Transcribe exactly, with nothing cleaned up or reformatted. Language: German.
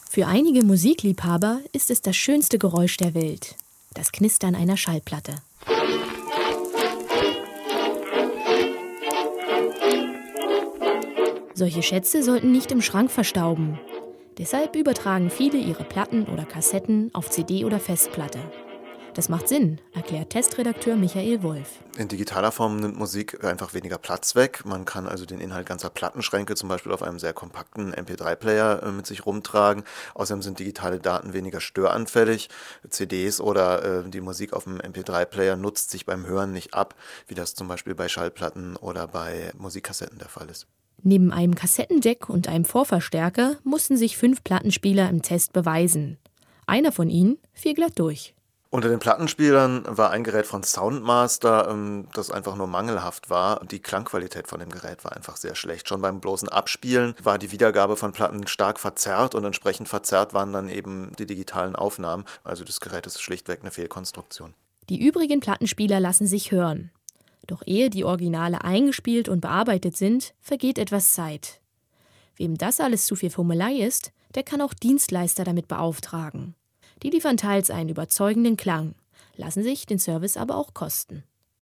Für einige Musikliebhaber ist es das schönste Geräusch der Welt, das Knistern einer Schallplatte. Solche Schätze sollten nicht im Schrank verstauben. Deshalb übertragen viele ihre Platten oder Kassetten auf C D oder Festplatte. Das macht Sinn, erklärt Testredakteur Michael Wolf. In digitaler Form nimmt Musik einfach weniger Platz weg. Man kann also den Inhalt ganzer Plattenschränke zum Beispiel auf einem sehr kompakten M P drei Player mit sich rumtragen. Außerdem sind digitale Daten weniger störanfällig. C Ds oder äh, die Musik auf dem M P drei Player nutzt sich beim Hören nicht ab, wie das zum Beispiel bei Schallplatten oder bei Musikkassetten der Fall ist. Neben einem Kassettendeck und einem Vorverstärker mussten sich fünf Plattenspieler im Test beweisen. Einer von ihnen fiel glatt durch. Unter den Plattenspielern war ein Gerät von Soundmaster, das einfach nur mangelhaft war. Die Klangqualität von dem Gerät war einfach sehr schlecht. Schon beim bloßen Abspielen war die Wiedergabe von Platten stark verzerrt und entsprechend verzerrt waren dann eben die digitalen Aufnahmen. Also das Gerät ist schlichtweg eine Fehlkonstruktion. Die übrigen Plattenspieler lassen sich hören. Doch ehe die Originale eingespielt und bearbeitet sind, vergeht etwas Zeit. Wem das alles zu viel Fummelei ist, der kann auch Dienstleister damit beauftragen. Die liefern teils einen überzeugenden Klang, lassen sich den Service aber auch kosten.